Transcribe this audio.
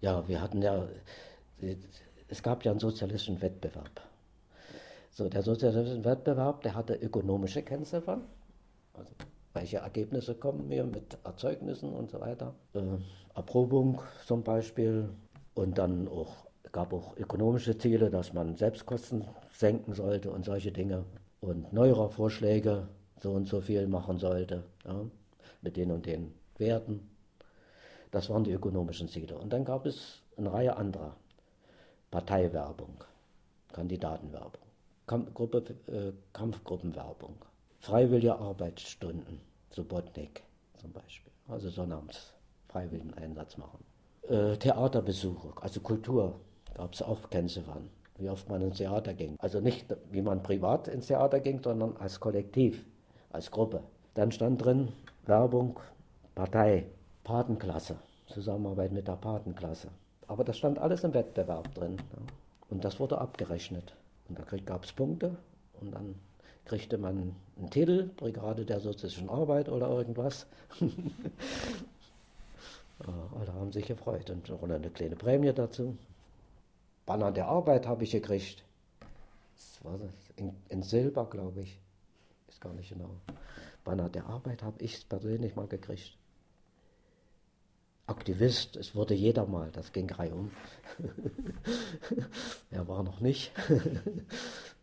Ja, wir hatten ja, es gab ja einen sozialistischen Wettbewerb. So, der sozialistische Wettbewerb, der hatte ökonomische Kennziffern, also welche Ergebnisse kommen wir mit Erzeugnissen und so weiter. Erprobung zum Beispiel und dann auch, gab auch ökonomische Ziele, dass man Selbstkosten senken sollte und solche Dinge. Und neuere Vorschläge, so und so viel machen sollte, ja, mit den und den Werten. Das waren die ökonomischen Ziele. Und dann gab es eine Reihe anderer. Parteiwerbung, Kandidatenwerbung, Kampfgruppenwerbung, freiwillige Arbeitsstunden, Subotnik zum Beispiel, also Sonnabends freiwilligen Einsatz machen. Theaterbesuche, also Kultur, gab es auch Kennziffern, wie oft man ins Theater ging. Also nicht, wie man privat ins Theater ging, sondern als Kollektiv, als Gruppe. Dann stand drin Werbung, Partei, Patenklasse, Zusammenarbeit mit der Patenklasse. Aber das stand alles im Wettbewerb drin. Ja. Und das wurde abgerechnet. Und da gab es Punkte und dann kriegte man einen Titel, Brigade der sozialistischen Arbeit oder irgendwas. Alle haben sich gefreut und eine kleine Prämie dazu. Banner der Arbeit habe ich gekriegt. Das war in Silber, glaube ich. Ist gar nicht genau. Banner der Arbeit habe ich persönlich mal gekriegt. Aktivist, es wurde jeder mal, das ging reihum. Er war noch nicht.